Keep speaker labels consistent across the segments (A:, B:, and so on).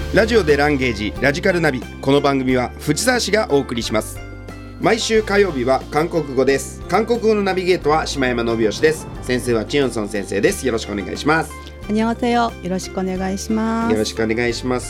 A: ラジオでランゲージラジカルナビ。この番組は藤沢市がお送りします。毎週火曜日は韓国語です。韓国語のナビゲートは島山信義です。先生はチヨンソン先生です。よろしくお願いします。
B: 안녕하세요。よろしくお願いします。
A: よろしくお願いします。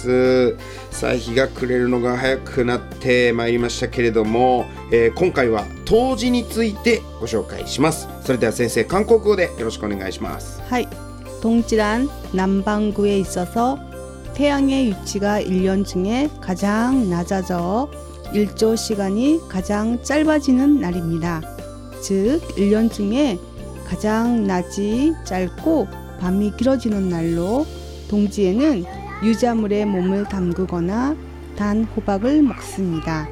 A: さあ、日が暮れるのが早くなってまいりましたけれども、今回は冬至についてご紹介します。それでは先生、韓国語でよろしくお願いします。
B: はい。동지란 남반구에 있어서 태양의 위치가 1년 중에 가장 낮아져 일조 시간이 가장 짧아지는 날입니다. 즉 1년 중에 가장 낮이 짧고 밤이 길어지는 날로 동지에는 유자물에 몸을 담그거나 단 호박을 먹습니다.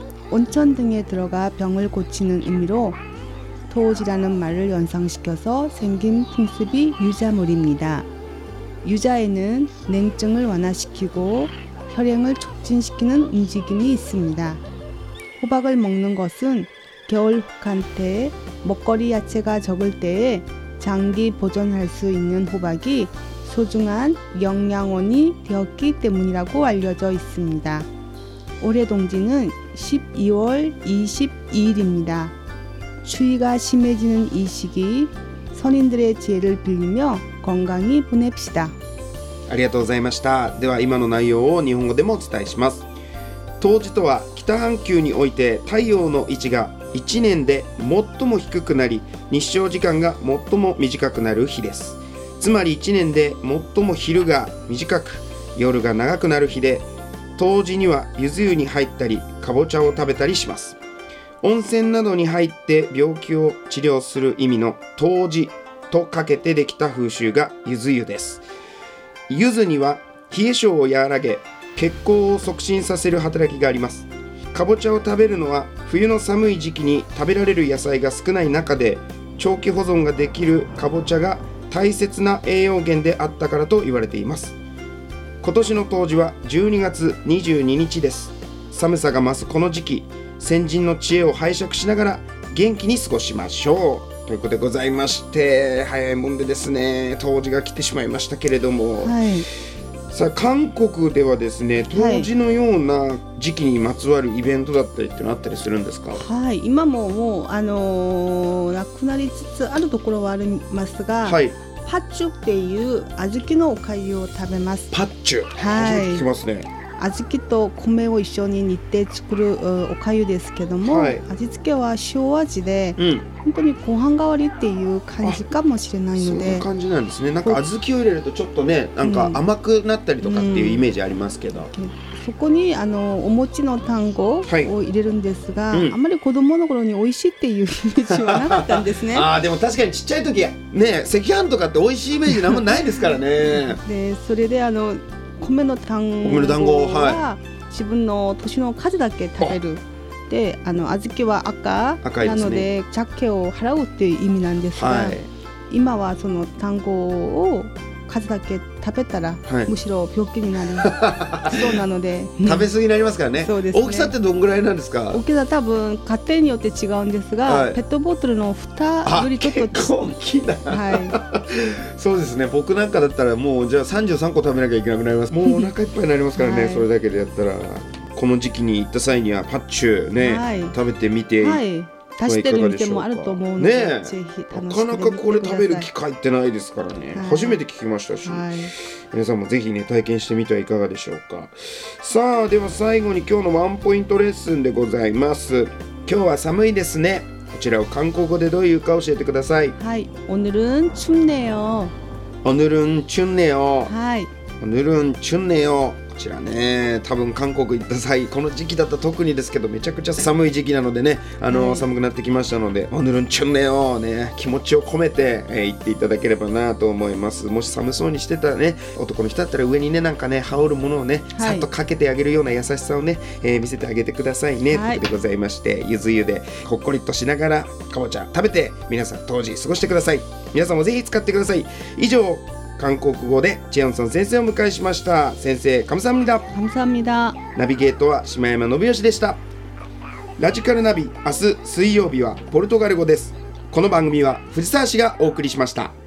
B: 온천 등에 들어가 병을 고치는 의미로 토지라는 말을 연상시켜서 생긴 풍습이 유자물입니다. 유자에는 냉증을 완화시키고 혈행을 촉진시키는 움직임이 있습니다. 호박을 먹는 것은 겨울 혹한때 먹거리 야채가 적을 때에 장기 보존할 수 있는 호박이 소중한 영양원이 되었기 때문이라고 알려져 있습니다. 올해 동지는 12월 22일입니다. 추위가 심해지는 이 시기 선인들의 지혜를 빌리며 건강히 보냅시다。
A: ありがとうございました。では今の内容を日本語でもお伝えします。冬至とは北半球において太陽の位置が1年で最も低くなり、日照時間が最も短くなる日です。つまり1年で最も昼が短く夜が長くなる日で、冬至には柚子湯に入ったりかぼちゃを食べたりします。温泉などに入って病気を治療する意味の冬至とかけてできた風習が柚子湯です。柚子には冷え性を和らげ血行を促進させる働きがあります。かぼちゃを食べるのは冬の寒い時期に食べられる野菜が少ない中で長期保存ができるかぼちゃが大切な栄養源であったからと言われています。今年の冬至は12月22日です。寒さが増すこの時期、先人の知恵を拝借しながら元気に過ごしましょうということでございまして、早いもんでですね、冬至が来てしまいましたけれども、
B: はい、
A: さあ韓国ではですね、冬至のような時期にまつわるイベントだったりってのあったりするんですか？
B: はい、今もうなくなりつつあるところはありますが、はい、パッチュっていう小豆のお粥を食べます。
A: パッチュ、
B: はい、
A: 初めて聞きますね。
B: 小豆と米を一緒に煮て作るお粥ですけども、はい、味付けは塩味で、本当にご飯代わりっていう感じかもしれないので、
A: そういう感じなんですね。なんか小豆を入れるとちょっとね、なんか甘くなったりとかっていうイメージありますけど、
B: そこにお餅の単語を入れるんですが、あんまり子供の頃に美味しいっていうイメージはなかったんですね。
A: でも確かにちっちゃい時ね、赤飯とかって美味しいイメージなんもないですからね。
B: でそれで米の単語は自分の年の数だけ食べる。で小豆は赤なので借金を払うっていう意味なんですが、今はその単語を数だけ食べたら、むしろ病気になるそうなので
A: 食べ過ぎになりますからね。そうですね。大きさってどんぐらいなんですか？
B: 大きさ多分家庭によって違うんですが、ペットボトルの蓋よりちょっと
A: 結構大きいな、そうですね。僕なんかだったらもうじゃあ33個食べなきゃいけなくなります。もうお腹いっぱいになりますからね、それだけでやったら。この時期に行った際にはパッチュね、食べてみて、
B: 出してる店もあると思うので、ぜひ楽しんでみてください。なかなか
A: これ食べる機会ってないですからね、初めて聞きましたし、皆さんもぜひね体験してみてはいかがでしょうか。さあ、では最後に今日のワンポイントレッスンでございます。今日は寒いですね。こちらを韓国語でどういうか教えてください。
B: はい、오늘은 춥네요。
A: 오늘은 춥네요。
B: はい、
A: 오늘은 춥네요。こちらね、多分韓国行った際、この時期だったら特にですけどめちゃくちゃ寒い時期なのでね、寒くなってきましたので、オヌルンチュンネをね、気持ちを込めて、言っていただければなと思います。もし寒そうにしてたらね、男の人だったら上にね、なんかね、羽織るものをね、さっとかけてあげるような優しさをね、見せてあげてくださいね、ということでございまして、ゆず湯でほっこりとしながらかぼちゃ食べて皆さん冬至過ごしてください。皆さんもぜひ使ってください。以上、韓国語でチェヨンソン先生をお迎えしました。先生、
B: 감사합니다。
A: ナビゲートは島山信義でした。ラジカルナビ、明日水曜日はポルトガル語です。この番組は藤沢市がお送りしました。